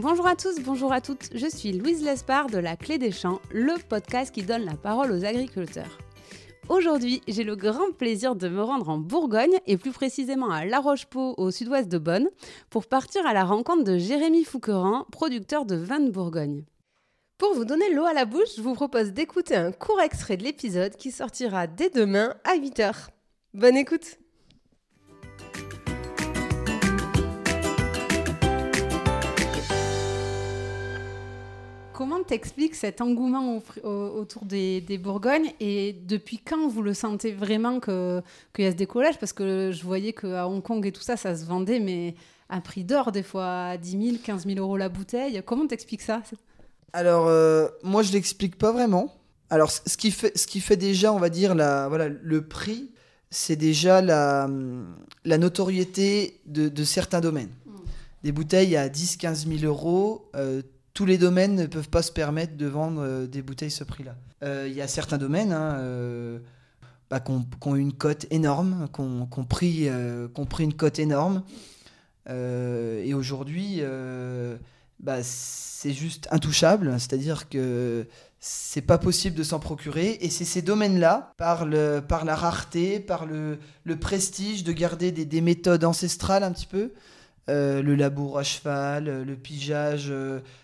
Bonjour à tous, bonjour à toutes, je suis Louise Lespard de La Clé des Champs, le podcast qui donne la parole aux agriculteurs. Aujourd'hui, j'ai le grand plaisir de me rendre en Bourgogne et plus précisément à La Roche-Pau au sud-ouest de Bonn pour partir à la rencontre de Jérémy Fouqueran, producteur de vin de Bourgogne. Pour vous donner l'eau à la bouche, je vous propose d'écouter un court extrait de l'épisode qui sortira dès demain à 8h. Bonne écoute! Comment t'expliques cet engouement autour des Bourgognes et depuis quand vous le sentez vraiment qu'il y a ce décollage? Parce que je voyais qu'à Hong Kong et tout ça, ça se vendait mais à prix d'or des fois, à 10 000, 15 000 euros la bouteille. Comment t'expliques ça? Alors, moi, je l'explique pas vraiment. Alors, ce qui fait déjà, on va dire, le prix, c'est déjà la notoriété de certains domaines. Des bouteilles à 10-15 000 euros, tous les domaines ne peuvent pas se permettre de vendre des bouteilles ce prix-là. Il y a certains domaines qui ont une cote énorme, qui ont pris une cote énorme. Et aujourd'hui, c'est juste intouchable, c'est-à-dire que c'est pas possible de s'en procurer. Et c'est ces domaines-là, par la rareté, par le prestige de garder des méthodes ancestrales un petit peu, le labour à cheval, le pigeage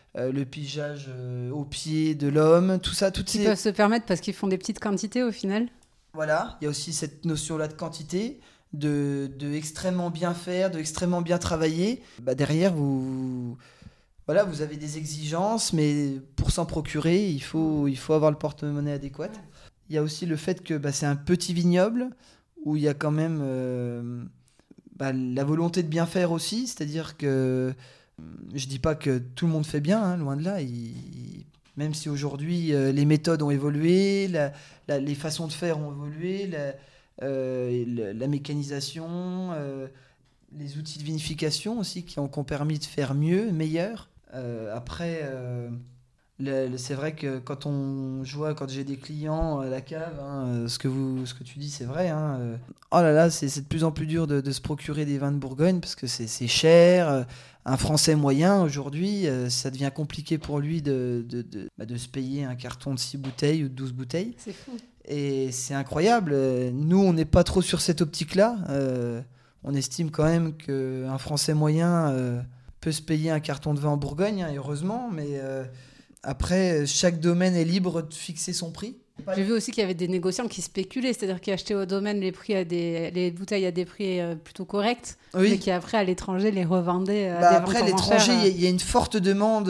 au pied de l'homme, tout ça, Ils peuvent se permettre parce qu'ils font des petites quantités au final. Voilà, il y a aussi cette notion-là de quantité, de extrêmement bien faire, de extrêmement bien travailler. Derrière, vous avez des exigences, mais pour s'en procurer, il faut avoir le porte-monnaie adéquat. Il y a aussi le fait que c'est un petit vignoble où il y a quand même la volonté de bien faire aussi, c'est-à-dire que je dis pas que tout le monde fait bien, loin de là. Même si aujourd'hui les méthodes ont évolué, les façons de faire ont évolué, la mécanisation, les outils de vinification aussi qui ont permis de faire mieux, meilleur. Après, c'est vrai que quand j'ai des clients à la cave, ce que tu dis c'est vrai. Oh là là, c'est de plus en plus dur de se procurer des vins de Bourgogne parce que c'est cher. Un Français moyen, aujourd'hui, ça devient compliqué pour lui de se payer un carton de 6 bouteilles ou de 12 bouteilles. C'est fou. Et c'est incroyable. Nous, on n'est pas trop sur cette optique-là. On estime quand même qu'un Français moyen peut se payer un carton de vin en Bourgogne, heureusement. Mais après, chaque domaine est libre de fixer son prix. J'ai vu aussi qu'il y avait des négociants qui spéculaient, c'est-à-dire qui achetaient au domaine les bouteilles à des prix plutôt corrects, oui. Mais qui après à l'étranger les revendaient à des après, ventes l'étranger, enchères. il y a une forte demande,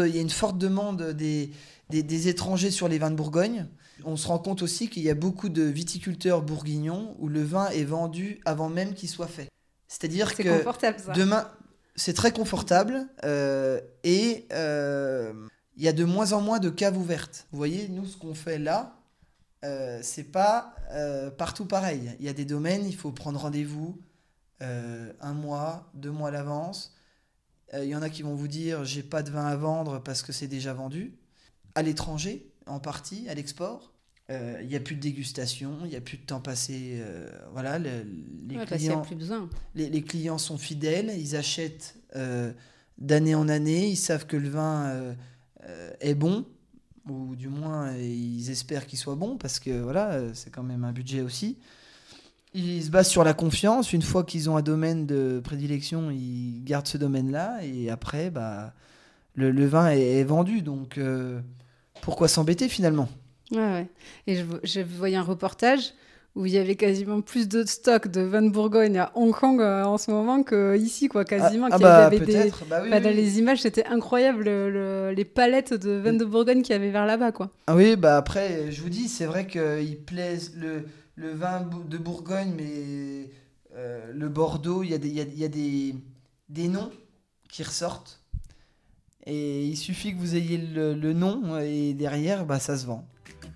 des étrangers sur les vins de Bourgogne. On se rend compte aussi qu'il y a beaucoup de viticulteurs bourguignons où le vin est vendu avant même qu'il soit fait. C'est-à-dire c'est que confortable, ça. demain, c'est très confortable et il y a de moins en moins de caves ouvertes. Vous voyez, nous, ce qu'on fait là, c'est pas partout pareil. Il y a des domaines, il faut prendre rendez-vous 1 mois, 2 mois à l'avance. Il y en a qui vont vous dire j'ai pas de vin à vendre parce que c'est déjà vendu. À l'étranger, en partie, à l'export, il n'y a plus de dégustation, il n'y a plus de temps passé. Les clients, plus besoin. Les clients sont fidèles, ils achètent d'année en année, ils savent que le vin est bon. Ou du moins ils espèrent qu'il soit bon parce que c'est quand même un budget aussi. Ils se basent sur la confiance. Une fois qu'ils ont un domaine de prédilection, ils gardent ce domaine-là et après le vin est vendu. Donc pourquoi s'embêter finalement? Ouais. Et je voyais un reportage où il y avait quasiment plus de stock de vin de Bourgogne à Hong Kong en ce moment qu'ici, quoi, quasiment. Peut-être. Dans les images, c'était incroyable, les palettes de vin de Bourgogne qu'il y avait vers là-bas, quoi. Ah oui, après, je vous dis, c'est vrai qu'il plaise le vin de Bourgogne, mais le Bordeaux, il y a des noms qui ressortent. Et il suffit que vous ayez le nom et derrière, ça se vend.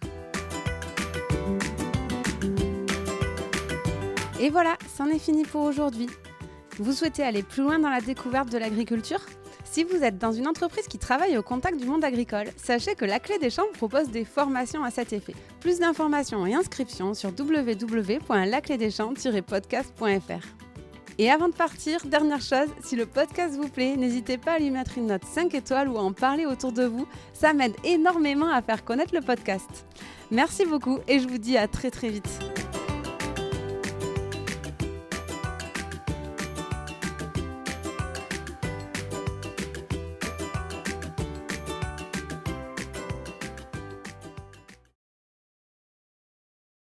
Et voilà, c'en est fini pour aujourd'hui. Vous souhaitez aller plus loin dans la découverte de l'agriculture ? Si vous êtes dans une entreprise qui travaille au contact du monde agricole, sachez que La Clé des Champs propose des formations à cet effet. Plus d'informations et inscriptions sur www.laclédeschamps-podcast.fr. Et avant de partir, dernière chose, si le podcast vous plaît, n'hésitez pas à lui mettre une note 5 étoiles ou à en parler autour de vous. Ça m'aide énormément à faire connaître le podcast. Merci beaucoup et je vous dis à très très vite.